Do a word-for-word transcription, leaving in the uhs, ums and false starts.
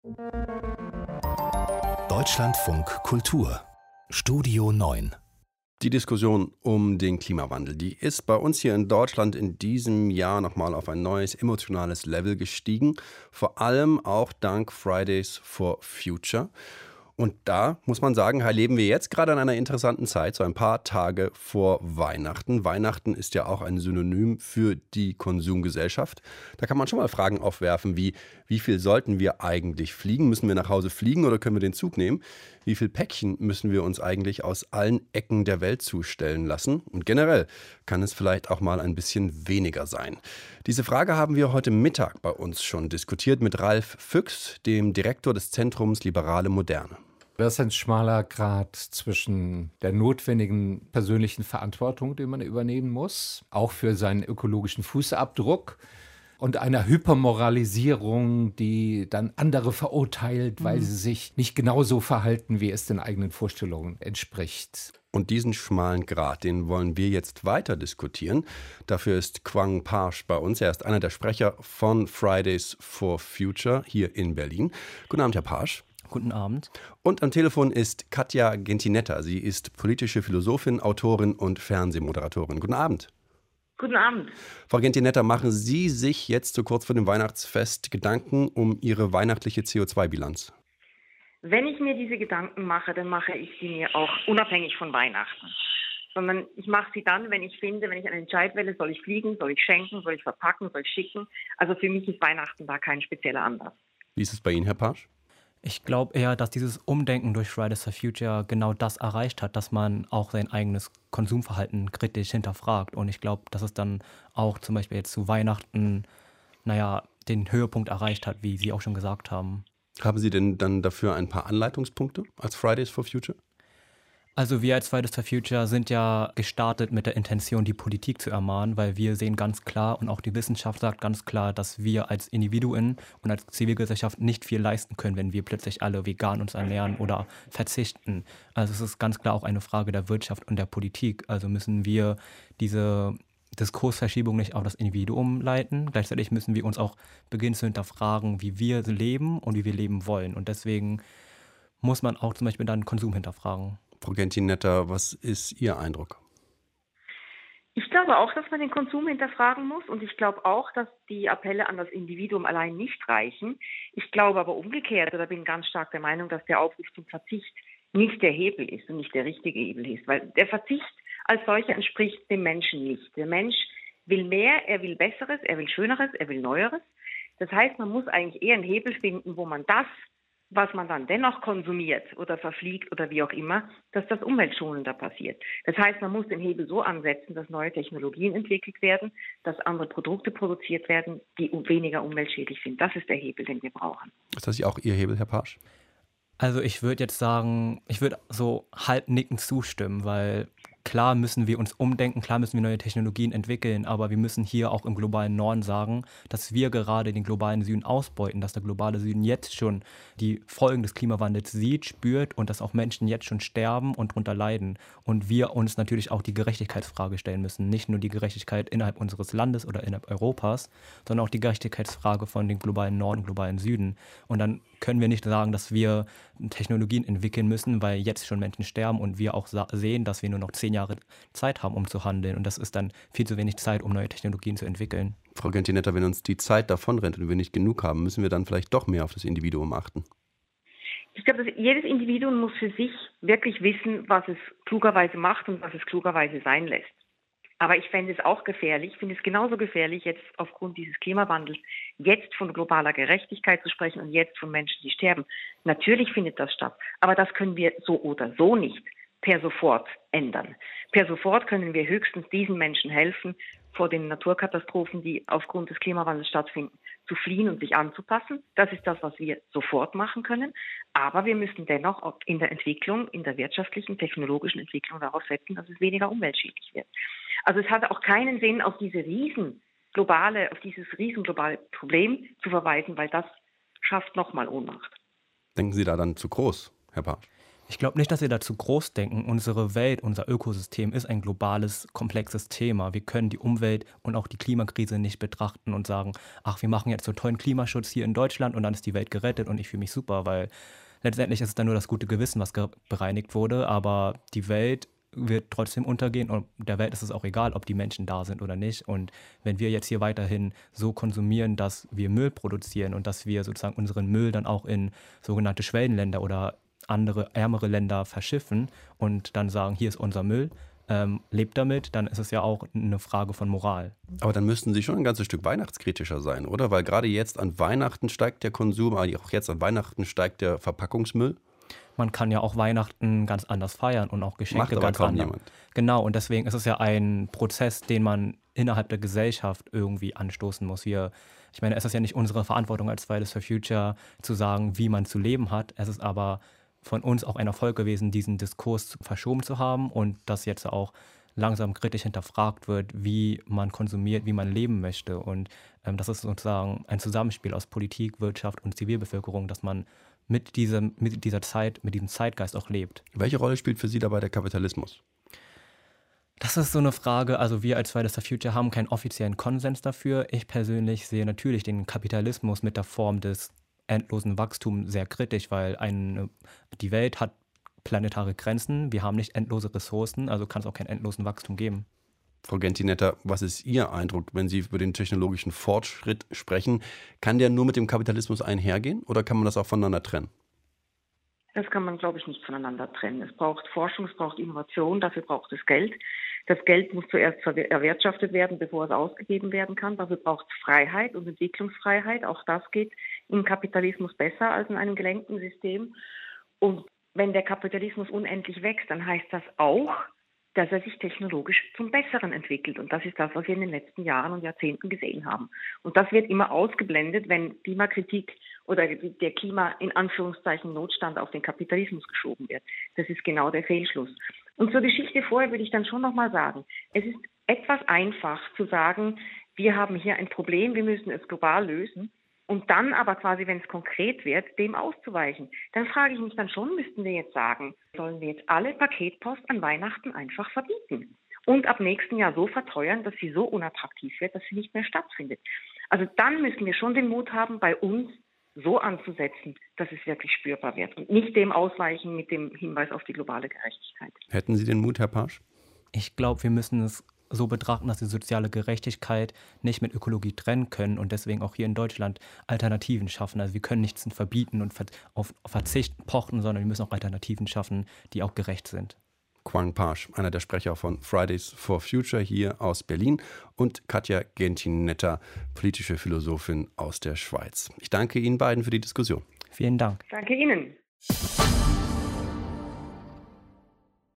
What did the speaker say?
Deutschlandfunk Kultur Studio neun. Die Diskussion um den Klimawandel, die ist bei uns hier in Deutschland in diesem Jahr nochmal auf ein neues emotionales Level gestiegen. Vor allem auch dank Fridays for Future. Und da muss man sagen, erleben wir jetzt gerade an einer interessanten Zeit, so ein paar Tage vor Weihnachten. Weihnachten ist ja auch ein Synonym für die Konsumgesellschaft. Da kann man schon mal Fragen aufwerfen wie, wie viel sollten wir eigentlich fliegen? Müssen wir nach Hause fliegen oder können wir den Zug nehmen? Wie viel Päckchen müssen wir uns eigentlich aus allen Ecken der Welt zustellen lassen? Und generell kann es vielleicht auch mal ein bisschen weniger sein. Diese Frage haben wir heute Mittag bei uns schon diskutiert mit Ralf Füchs, dem Direktor des Zentrums Liberale Moderne. Das ist ein schmaler Grat zwischen der notwendigen persönlichen Verantwortung, die man übernehmen muss, auch für seinen ökologischen Fußabdruck, und einer Hypermoralisierung, die dann andere verurteilt, weil sie sich nicht genauso verhalten, wie es den eigenen Vorstellungen entspricht. Und diesen schmalen Grat, den wollen wir jetzt weiter diskutieren. Dafür ist Quang Parsch bei uns. Er ist einer der Sprecher von Fridays for Future hier in Berlin. Guten Abend, Herr Parsch. Guten Abend. Und am Telefon ist Katja Gentinetta. Sie ist politische Philosophin, Autorin und Fernsehmoderatorin. Guten Abend. Guten Abend. Frau Gentinetta, machen Sie sich jetzt so kurz vor dem Weihnachtsfest Gedanken um Ihre weihnachtliche C O zwei Bilanz? Wenn ich mir diese Gedanken mache, dann mache ich sie mir auch unabhängig von Weihnachten. Sondern ich mache sie dann, wenn ich finde, wenn ich einen Entscheid wähle, soll ich fliegen, soll ich schenken, soll ich verpacken, soll ich schicken. Also für mich ist Weihnachten da kein spezieller Anlass. Wie ist es bei Ihnen, Herr Parsch? Ich glaube eher, dass dieses Umdenken durch Fridays for Future genau das erreicht hat, dass man auch sein eigenes Konsumverhalten kritisch hinterfragt. Und ich glaube, dass es dann auch zum Beispiel jetzt zu Weihnachten, naja, den Höhepunkt erreicht hat, wie Sie auch schon gesagt haben. Haben Sie denn dann dafür ein paar Anleitungspunkte als Fridays for Future? Also wir als Fridays for Future sind ja gestartet mit der Intention, die Politik zu ermahnen, weil wir sehen ganz klar und auch die Wissenschaft sagt ganz klar, dass wir als Individuen und als Zivilgesellschaft nicht viel leisten können, wenn wir plötzlich alle vegan uns ernähren oder verzichten. Also es ist ganz klar auch eine Frage der Wirtschaft und der Politik. Also müssen wir diese Diskursverschiebung nicht auf das Individuum leiten. Gleichzeitig müssen wir uns auch beginnen zu hinterfragen, wie wir leben und wie wir leben wollen. Und deswegen muss man auch zum Beispiel dann Konsum hinterfragen. Frau Gentinetta, was ist Ihr Eindruck? Ich glaube auch, dass man den Konsum hinterfragen muss, und ich glaube auch, dass die Appelle an das Individuum allein nicht reichen. Ich glaube aber umgekehrt, oder bin ganz stark der Meinung, dass der Aufruf zum Verzicht nicht der Hebel ist und nicht der richtige Hebel ist, weil der Verzicht als solcher entspricht dem Menschen nicht. Der Mensch will mehr, er will Besseres, er will Schöneres, er will Neueres. Das heißt, man muss eigentlich eher einen Hebel finden, wo man das, was man dann dennoch konsumiert oder verfliegt oder wie auch immer, dass das umweltschonender passiert. Das heißt, man muss den Hebel so ansetzen, dass neue Technologien entwickelt werden, dass andere Produkte produziert werden, die weniger umweltschädlich sind. Das ist der Hebel, den wir brauchen. Ist das auch Ihr Hebel, Herr Parsch? Also ich würde jetzt sagen, ich würde so halbnickend zustimmen, weil klar müssen wir uns umdenken, klar müssen wir neue Technologien entwickeln, aber wir müssen hier auch im globalen Norden sagen, dass wir gerade den globalen Süden ausbeuten, dass der globale Süden jetzt schon die Folgen des Klimawandels sieht, spürt und dass auch Menschen jetzt schon sterben und darunter leiden. Und wir uns natürlich auch die Gerechtigkeitsfrage stellen müssen. Nicht nur die Gerechtigkeit innerhalb unseres Landes oder innerhalb Europas, sondern auch die Gerechtigkeitsfrage von den globalen Norden und globalen Süden. Und dann können wir nicht sagen, dass wir Technologien entwickeln müssen, weil jetzt schon Menschen sterben und wir auch sa- sehen, dass wir nur noch zehn Jahre Zeit haben, um zu handeln. Und das ist dann viel zu wenig Zeit, um neue Technologien zu entwickeln. Frau Gentinetta, wenn uns die Zeit davonrennt und wir nicht genug haben, müssen wir dann vielleicht doch mehr auf das Individuum achten? Ich glaube, dass jedes Individuum muss für sich wirklich wissen, was es klugerweise macht und was es klugerweise sein lässt. Aber ich fände es auch gefährlich, ich finde es genauso gefährlich, jetzt aufgrund dieses Klimawandels jetzt von globaler Gerechtigkeit zu sprechen und jetzt von Menschen, die sterben. Natürlich findet das statt, aber das können wir so oder so nicht per sofort ändern. Per sofort können wir höchstens diesen Menschen helfen, vor den Naturkatastrophen, die aufgrund des Klimawandels stattfinden, zu fliehen und sich anzupassen. Das ist das, was wir sofort machen können. Aber wir müssen dennoch auch in der Entwicklung, in der wirtschaftlichen, technologischen Entwicklung darauf setzen, dass es weniger umweltschädlich wird. Also es hat auch keinen Sinn, auf diese riesen globale, auf dieses riesenglobale Problem zu verweisen, weil das schafft nochmal Ohnmacht. Denken Sie da dann zu groß, Herr Parsch? Ich glaube nicht, dass wir dazu groß denken. Unsere Welt, unser Ökosystem ist ein globales, komplexes Thema. Wir können die Umwelt und auch die Klimakrise nicht betrachten und sagen, ach, wir machen jetzt so tollen Klimaschutz hier in Deutschland und dann ist die Welt gerettet und ich fühle mich super, weil letztendlich ist es dann nur das gute Gewissen, was bereinigt wurde, aber die Welt wird trotzdem untergehen und der Welt ist es auch egal, ob die Menschen da sind oder nicht. Und wenn wir jetzt hier weiterhin so konsumieren, dass wir Müll produzieren und dass wir sozusagen unseren Müll dann auch in sogenannte Schwellenländer oder andere ärmere Länder verschiffen und dann sagen, hier ist unser Müll, ähm, lebt damit, dann ist es ja auch eine Frage von Moral. Aber dann müssten Sie schon ein ganzes Stück weihnachtskritischer sein, oder? Weil gerade jetzt an Weihnachten steigt der Konsum, aber auch jetzt an Weihnachten steigt der Verpackungsmüll. Man kann ja auch Weihnachten ganz anders feiern und auch Geschenke Macht aber ganz kaum anders. Niemand. Genau, und deswegen ist es ja ein Prozess, den man innerhalb der Gesellschaft irgendwie anstoßen muss. Wir, ich meine, es ist ja nicht unsere Verantwortung als Fridays for Future zu sagen, wie man zu leben hat. Es ist aber von uns auch ein Erfolg gewesen, diesen Diskurs verschoben zu haben und dass jetzt auch langsam kritisch hinterfragt wird, wie man konsumiert, wie man leben möchte. Und ähm, das ist sozusagen ein Zusammenspiel aus Politik, Wirtschaft und Zivilbevölkerung, dass man mit, diesem, mit dieser Zeit, mit diesem Zeitgeist auch lebt. Welche Rolle spielt für Sie dabei der Kapitalismus? Das ist so eine Frage, also wir als Fridays for Future haben keinen offiziellen Konsens dafür. Ich persönlich sehe natürlich den Kapitalismus mit der Form des endlosen Wachstums sehr kritisch, weil eine, die Welt hat planetare Grenzen, wir haben nicht endlose Ressourcen, also kann es auch kein endlosen Wachstum geben. Frau Gentinetta, was ist Ihr Eindruck, wenn Sie über den technologischen Fortschritt sprechen? Kann der nur mit dem Kapitalismus einhergehen oder kann man das auch voneinander trennen? Das kann man, glaube ich, nicht voneinander trennen. Es braucht Forschung, es braucht Innovation, dafür braucht es Geld. Das Geld muss zuerst erwirtschaftet werden, bevor es ausgegeben werden kann. Dafür braucht es Freiheit und Entwicklungsfreiheit. Auch das geht im Kapitalismus besser als in einem gelenkten System. Und wenn der Kapitalismus unendlich wächst, dann heißt das auch, dass er sich technologisch zum Besseren entwickelt. Und das ist das, was wir in den letzten Jahren und Jahrzehnten gesehen haben. Und das wird immer ausgeblendet, wenn Klimakritik oder der Klima in Anführungszeichen Notstand auf den Kapitalismus geschoben wird. Das ist genau der Fehlschluss. Und zur Geschichte vorher würde ich dann schon nochmal sagen, es ist etwas einfach zu sagen, wir haben hier ein Problem, wir müssen es global lösen. Und dann aber quasi, wenn es konkret wird, dem auszuweichen. Dann frage ich mich dann schon, müssten wir jetzt sagen, sollen wir jetzt alle Paketpost an Weihnachten einfach verbieten und ab nächsten Jahr so verteuern, dass sie so unattraktiv wird, dass sie nicht mehr stattfindet. Also dann müssen wir schon den Mut haben, bei uns so anzusetzen, dass es wirklich spürbar wird und nicht dem ausweichen mit dem Hinweis auf die globale Gerechtigkeit. Hätten Sie den Mut, Herr Pasch? Ich glaube, wir müssen es so betrachten, dass wir soziale Gerechtigkeit nicht mit Ökologie trennen können und deswegen auch hier in Deutschland Alternativen schaffen. Also wir können nichts verbieten und auf Verzicht pochen, sondern wir müssen auch Alternativen schaffen, die auch gerecht sind. Quang Pasch, einer der Sprecher von Fridays for Future hier aus Berlin, und Katja Gentinetta, politische Philosophin aus der Schweiz. Ich danke Ihnen beiden für die Diskussion. Vielen Dank. Danke Ihnen.